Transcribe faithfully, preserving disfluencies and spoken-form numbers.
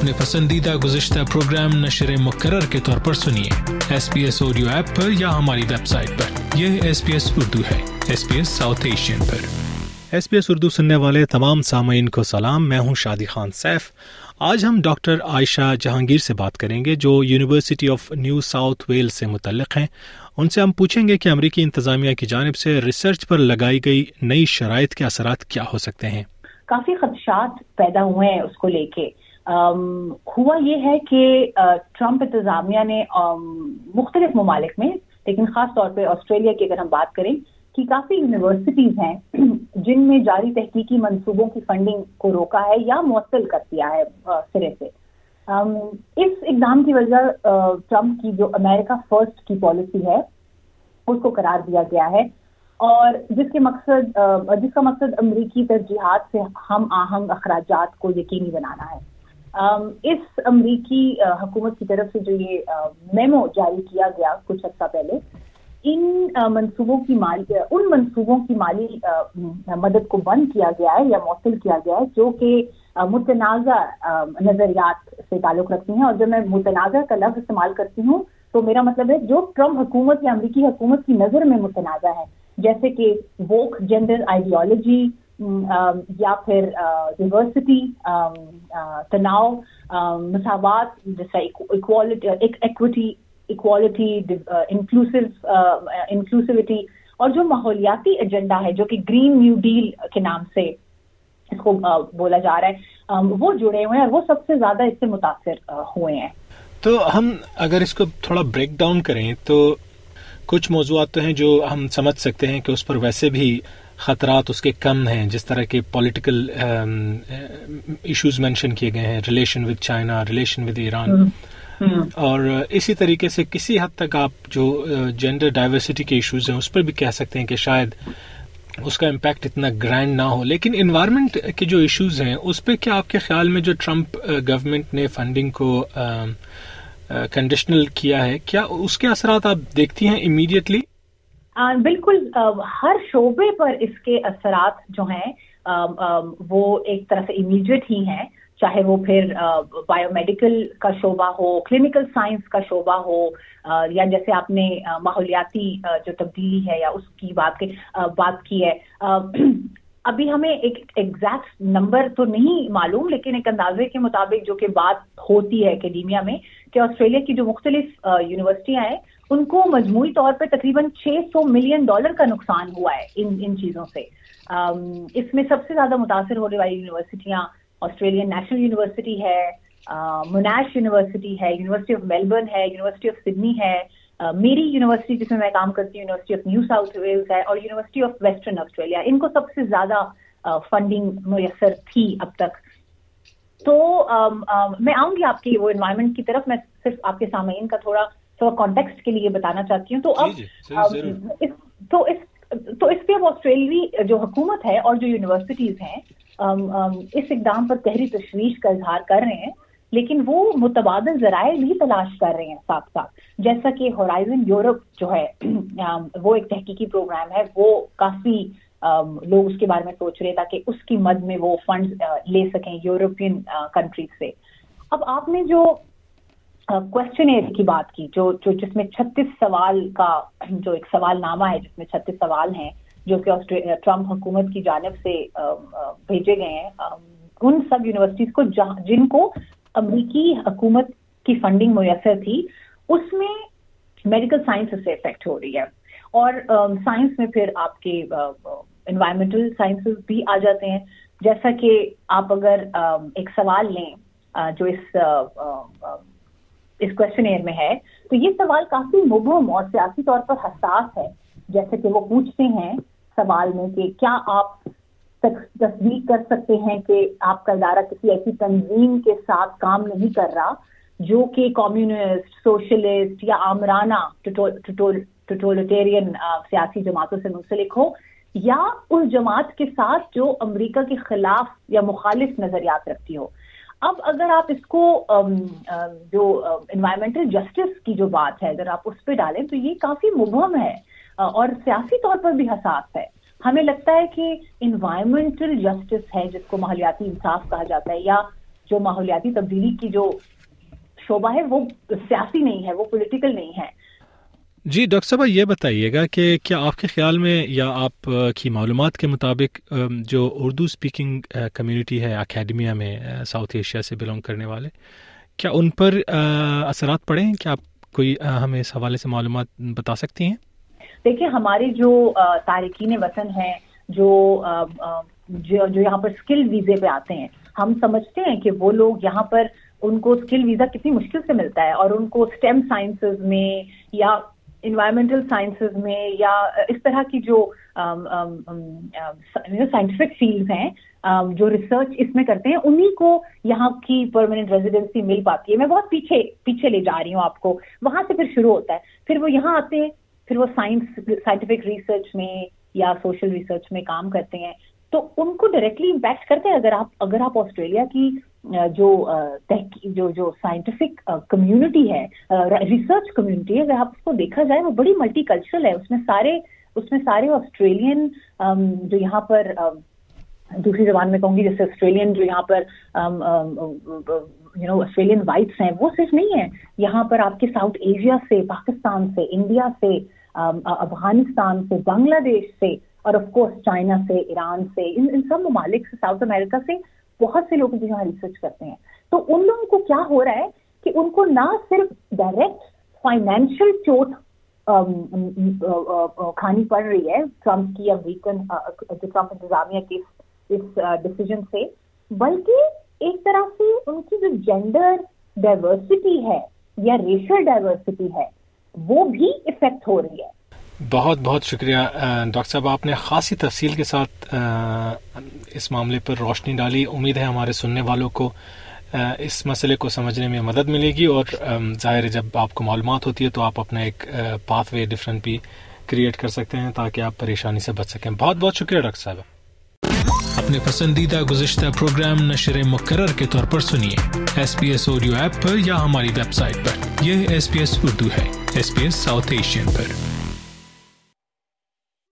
अपने पसंदीदा गुज़िश्ता प्रोग्राम नशर मुकर्रर के तौर पर सुनिए S B S audio app पर या हमारी वेबसाइट पर। यह एस पी एस उर्दू है, S B S South Asian पर। एस पी एस उर्दू सुनने वाले तमाम सामीन को सलाम, मैं हूं शादी खान सैफ। आज हम डॉक्टर आयशा जहांगीर से बात करेंगे जो University of New South Wales से मुतल्लिक़ हैं। उनसे हम पूछेंगे कि अमरीकी इंतज़ामिया की जानिब से रिसर्च पर लगाई गई नई शराइत के असरात क्या हो सकते हैं। काफ़ी खदशात पैदा हुए हैं उसको लेके। हुआ ये है कि ट्रंप इंतज़ामिया ने मुख्तलिफ ममालिक में, लेकिन ख़ास तौर पे ऑस्ट्रेलिया की अगर हम बात करें कि काफ़ी यूनिवर्सिटीज़ हैं जिनमें जारी तहकीकी मंसूबों की फंडिंग को रोका है या मुअत्तल कर दिया है सिरे से। इस इक़दाम की वजह ट्रंप की जो अमेरिका फर्स्ट की पॉलिसी है उसको करार दिया गया है और जिसके मकसद जिसका मकसद अमरीकी तरजीहात से हम आहंग अखराजात को यकीनी बनाना है। इस अमरीकी हुकूमत की तरफ से जो ये मेमो जारी किया गया कुछ अर्सा पहले, इन मंसूबों की माली उन मंसूबों की माली मदद को बंद किया गया है या मुअत्तल किया गया है जो कि मुतनाज़ा नज़रियात से ताल्लुक़ रखती हैं। और जब मैं मुतनाज़ा का लफ्ज़ इस्तेमाल करती हूँ तो मेरा मतलब है जो ट्रंप हुकूमत या अमरीकी हुकूमत की नज़र में मुतनाज़ा है, जैसे कि वोक जेंडर आइडियोलॉजी या फिर डिवर्सिटी, तनाव, मसावात, जैसा equality, equity, equality, inclusive inclusivity और जो माहौलियाती एजेंडा है जो कि ग्रीन न्यू डील के नाम से इसको uh, बोला जा रहा है, um, वो जुड़े हुए हैं और वो सबसे ज्यादा इससे मुतासिर uh, हुए हैं। तो हम अगर इसको थोड़ा ब्रेक डाउन करें तो कुछ मौज़ूआत तो हैं जो हम समझ सकते हैं कि उस पर वैसे भी ख़तरात उसके कम हैं, जिस तरह के पॉलिटिकल इश्यूज मेंशन किए गए हैं, relation with China, relation with Iran, और इसी तरीके से किसी हद तक आप जो जेंडर डाइवर्सिटी के इश्यूज हैं उस पर भी कह सकते हैं कि शायद उसका इम्पैक्ट इतना ग्रैंड ना हो। लेकिन एनवायरनमेंट के जो इश्यूज हैं उस पर क्या आपके ख्याल में जो ट्रंप गवर्नमेंट ने फंडिंग को कंडीशनल uh, किया है, क्या उसके असरात आप देखती हैं इमीडिएटली? uh, बिल्कुल, uh, हर शोबे पर इसके असरात जो हैं uh, uh, वो एक तरह से इमीडिएट ही हैं, चाहे वो फिर बायोमेडिकल uh, का शोबा हो, क्लिनिकल साइंस का शोबा हो, uh, या जैसे आपने uh, माहौलियाती uh, जो तब्दीली है या उसकी बात की uh, बात की है। uh, अभी हमें एक एग्जैक्ट नंबर तो नहीं मालूम, लेकिन एक अंदाजे के मुताबिक जो कि बात होती है एकेडमिया में कि ऑस्ट्रेलिया की जो मुख्तलिफ यूनिवर्सिटियां हैं उनको मजमूई तौर पे तकरीबन छह सौ मिलियन डॉलर का नुकसान हुआ है इन इन चीज़ों से। इसमें सबसे ज़्यादा मुतासर होने वाली यूनिवर्सिटियां ऑस्ट्रेलियन नेशनल यूनिवर्सिटी है, मोनाश यूनिवर्सिटी है, यूनिवर्सिटी ऑफ मेलबर्न है, यूनिवर्सिटी ऑफ सिडनी है, Uh, मेरी यूनिवर्सिटी जिसमें मैं काम करती हूँ University of New South Wales है और यूनिवर्सिटी ऑफ वेस्टर्न ऑस्ट्रेलिया। इनको सबसे ज्यादा फंडिंग मुयस्सर थी अब तक। तो um, um, मैं आऊंगी आपकी वो एनवायरनमेंट की तरफ, मैं सिर्फ आपके सामईन का थोड़ा थोड़ा कॉन्टेक्स्ट के लिए बताना चाहती हूँ। तो अब um, इस, तो इस तो इस पे अब ऑस्ट्रेलियाई जो हुकूमत है और जो यूनिवर्सिटीज हैं um, um, इस इक़दाम पर गहरी तशवीश का इजहार कर रहे हैं, लेकिन वो मुतबादिल ज़राए भी तलाश कर रहे हैं साथ साथ। जैसा कि होराइजन यूरोप जो है वो एक तहकीकी प्रोग्राम है, वो काफ़ी लोग उसके बारे में सोच रहे ताकि उसकी मद में वो फंड्स ले सकें यूरोपियन कंट्रीज से। अब आपने जो क्वेश्चनेयर की बात की जो जो जिसमें छत्तीस सवाल का जो एक सवालनामा है जिसमें छत्तीस सवाल हैं जो कि ट्रंप हुकूमत की जानिब से भेजे गए हैं उन सब यूनिवर्सिटीज़ को जिनको अमरीकी हुकूमत की फंडिंग मुयस्सर थी, उसमें मेडिकल साइंस से इफेक्ट हो रही है। और साइंस uh, में फिर आपके एनवायरमेंटल uh, साइंसेस भी आ जाते हैं। जैसा कि आप अगर uh, एक सवाल लें uh, जो इस uh, uh, इस क्वेश्चनेयर में है, तो ये सवाल काफी मुबहम और सियासी तौर पर हसास है। जैसे कि वो पूछते हैं सवाल में कि क्या आप तस्दीक कर सकते हैं कि आपका इदारा किसी ऐसी तंजीम के साथ काम नहीं कर रहा जो कि कम्युनिस्ट, सोशलिस्ट या आमराना टोटलिटेरियन सियासी जमातों से मुंसलिक हो, या उस जमात के साथ जो अमेरिका के खिलाफ या मुखालिफ नजरियात रखती हो। अब अगर आप इसको जो एनवायरमेंटल जस्टिस की जो बात है अगर आप उस पर डालें तो ये काफी मुबहम है और सियासी तौर पर भी हसास है। हमें लगता है कि एनवायरमेंटल जस्टिस है जिसको माहौलियाती इंसाफ कहा जाता है, या جو ماحولیاتی تبدیلی کی جو شعبہ ہے وہ سیاسی نہیں ہے, وہ پولیٹیکل نہیں ہے. جی ڈاکٹر صاحبہ یہ بتائیے گا کہ کیا آپ کے خیال میں یا آپ کی معلومات کے مطابق جو اردو اسپیکنگ کمیونٹی ہے اکیڈمیا میں ساؤتھ ایشیا سے بلونگ کرنے والے, کیا ان پر اثرات پڑے ہیں؟ کیا آپ کوئی ہمیں اس حوالے سے معلومات بتا سکتی ہیں؟ دیکھیں ہمارے جو تارکین وطن ہیں جو جو یہاں پر اسکل ویزے پہ آتے ہیں, ہم سمجھتے ہیں کہ وہ لوگ یہاں پر ان کو اسکل ویزا کتنی مشکل سے ملتا ہے, اور ان کو اسٹیم سائنسز میں یا انوائرمنٹل سائنسز میں یا اس طرح کی جو سائنٹیفک فیلڈز ہیں جو ریسرچ اس میں کرتے ہیں, انہی کو یہاں کی پرماننٹ ریزیڈنسی مل پاتی ہے. میں بہت پیچھے پیچھے لے جا رہی ہوں آپ کو, وہاں سے پھر شروع ہوتا ہے, پھر وہ یہاں آتے ہیں, پھر وہ سائنس سائنٹیفک ریسرچ میں یا سوشل ریسرچ میں کام کرتے ہیں, تو ان کو ڈائریکٹلی امپیکٹ کرتے ہیں. اگر آپ اگر آپ آسٹریلیا کی جو جو جو سائنٹیفک کمیونٹی ہے, ریسرچ کمیونٹی ہے, اگر آپ اس کو دیکھا جائے وہ بڑی ملٹی کلچرل ہے. اس میں سارے اس میں سارے آسٹریلین جو یہاں پر دوسری زبان میں کہوں گی جیسے آسٹریلین جو یہاں پر یو نو آسٹریلین وائٹس ہیں وہ صرف نہیں ہیں, یہاں پر آپ کے ساؤتھ ایشیا سے, پاکستان سے, انڈیا سے, افغانستان سے, بنگلہ دیش سے, اور آف کورس چائنا سے, ایران سے, ان ان سب ممالک سے, ساؤتھ امریکہ سے بہت سے لوگ جو یہاں ریسرچ کرتے ہیں. تو ان لوگوں کو کیا ہو رہا ہے کہ ان کو نہ صرف ڈائریکٹ فائنینشیل چوٹ کھانی پڑ رہی ہے ٹرمپ کی امریکن ٹرمپ انتظامیہ کی اس ڈیسیجن سے, بلکہ ایک طرح سے ان کی جو جینڈر ڈائیورسٹی ہے یا ریشل ڈائیورسٹی ہے وہ بھی افیکٹ ہو رہی ہے. بہت بہت شکریہ ڈاکٹر صاحب, آپ نے خاصی تفصیل کے ساتھ اس معاملے پر روشنی ڈالی. امید ہے ہمارے سننے والوں کو اس مسئلے کو سمجھنے میں مدد ملے گی, اور ظاہر ہے جب آپ کو معلومات ہوتی ہے تو آپ اپنا ایک پاتھ وے ڈفرینٹ بھی کریٹ کر سکتے ہیں تاکہ آپ پریشانی سے بچ سکیں. بہت بہت شکریہ ڈاکٹر صاحب. اپنے پسندیدہ گزشتہ پروگرام نشر مکرر کے طور پر سنیے S B S audio app پر یا ہماری ویب سائٹ پر. یہ ایس بی ایس اردو ہے, S B S South Asian پر.